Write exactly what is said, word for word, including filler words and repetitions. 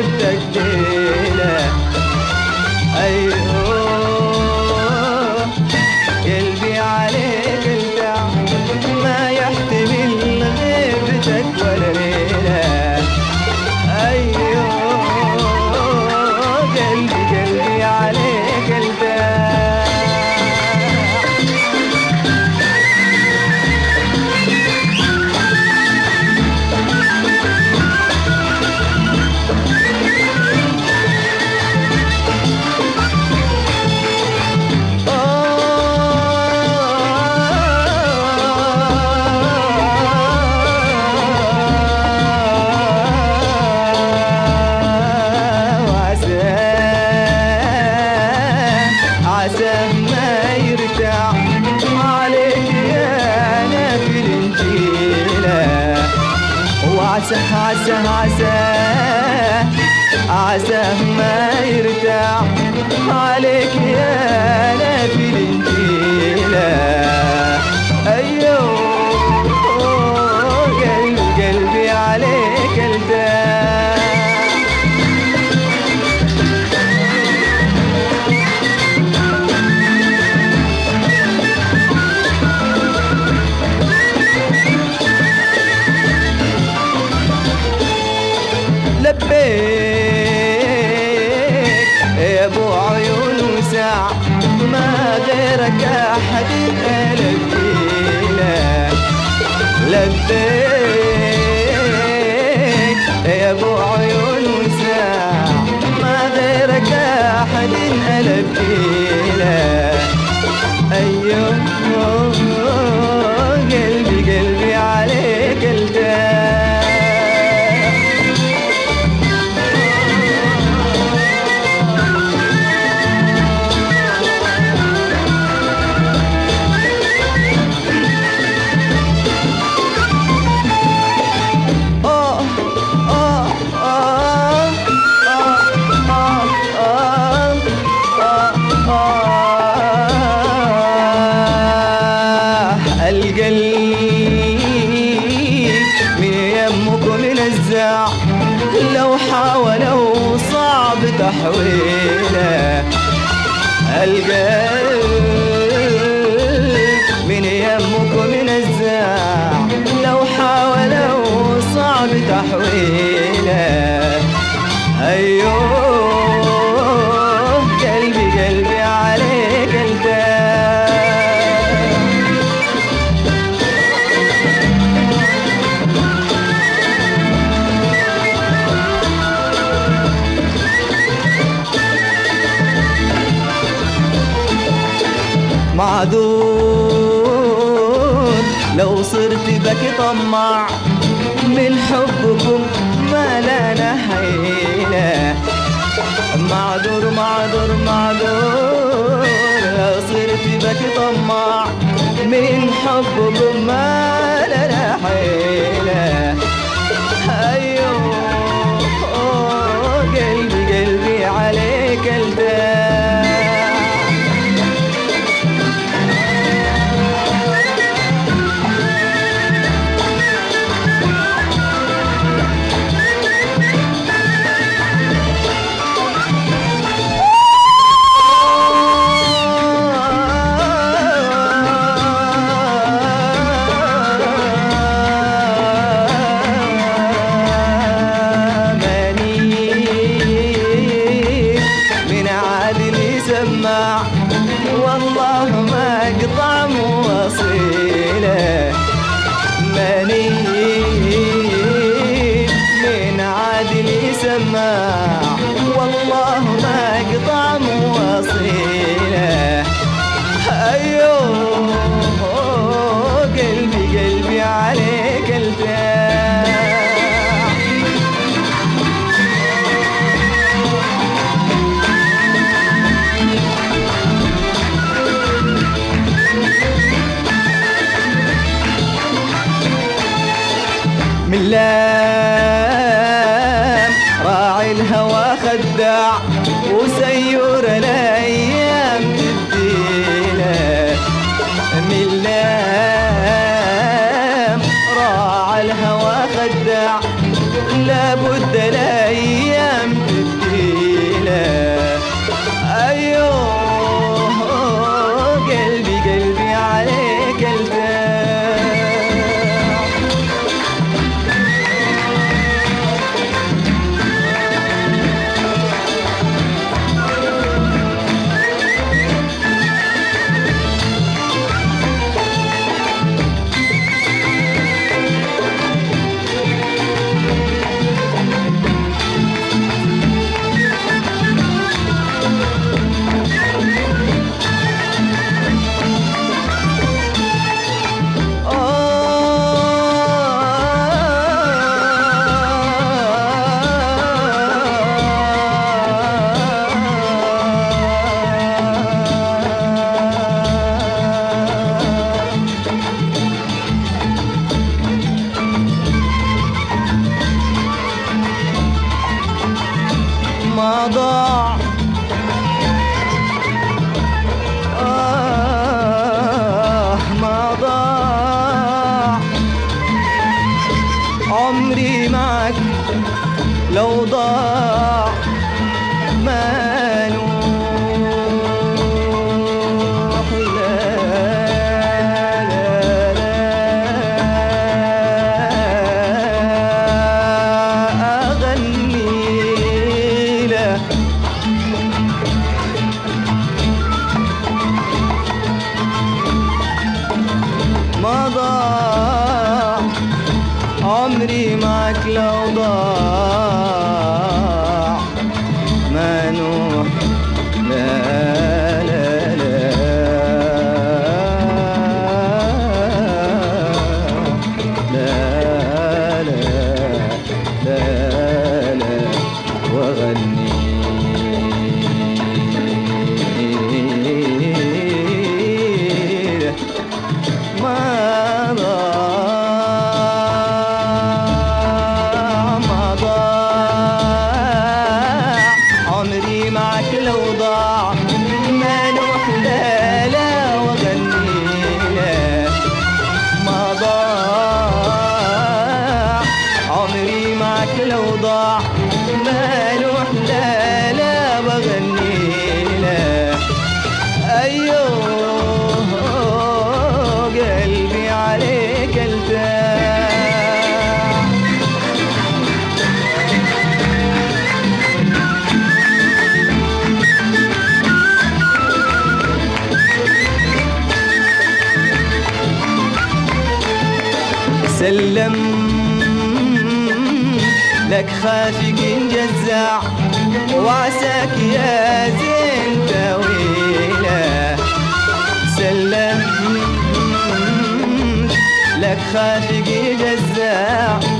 حبتك ليلة. أيوه قلبي عليك التع ما يحتمل غيبتك ولا ليلة. أيوه قلبي قلبي عليك التع. عساه ما يرتاح عليك يا نافل الجيلة. وعساه عساه عساه عساه ما يرتاح عليك يا نافل الجيلة. أيوه قلبي قلبي عليك ارتاح. لبيك يا ابو عيون وساع ما غيرك احد الفيله. لبيك يا ابو عيون وساع ما غيرك احد الفيله. ايوه قلبي قلبي عليك ارتاح. القلب من يمك من الزع لو حاولوا صعب تحويله. القلب من يمك من الزع لو حاولوا صعب تحويله. أيوه قلبي قلبي عليك ارتاح. معذور لو صرت بك طماع من حبكم ما لنا حيلة. معذور معذور معذور لو صرت بك طماع من حبكم ما لنا حيلة. أيوه قلبي قلبي عليك ارتاح. عمري معك لو ضاع منوح لا لا لا لا لا لا لا وغني ما ضاع ما ضاع عمري معك لو ضاع منوح لا لا وغني لا ما ضاع عمري معك لو ضاع منوح لا لا بغني لا أيوه قلبي عليك ارتاح سلم لك خافق جزاع وعساك يا زين طويلة سلم لك خافق جزاع